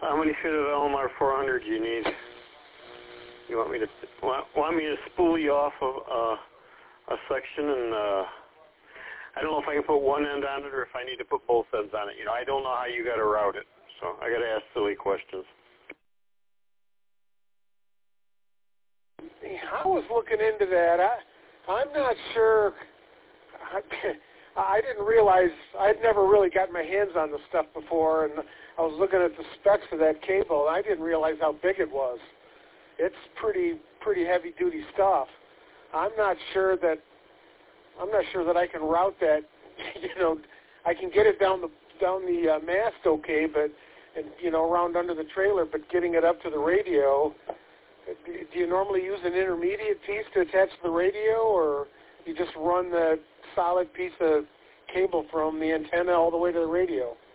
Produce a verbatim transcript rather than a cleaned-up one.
how many feet of L M R four hundred do you need? You want me to want, want me to spool you off of uh, a section, and uh, I don't know if I can put one end on it or if I need to put both ends on it. You know, I don't know how you got to route it, so I got to ask silly questions. I was looking into that. I, I'm not sure. I, I didn't realize, I'd never really got my hands on the stuff before, and I was looking at the specs of that cable, and I didn't realize how big it was. It's pretty pretty heavy-duty stuff. I'm not sure that I'm not sure that I can route that. You know, I can get it down the down the uh, mast okay, but and you know around under the trailer, but getting it up to the radio. Do you normally use an intermediate piece to attach to the radio, or you just run the solid piece of cable from the antenna all the way to the radio?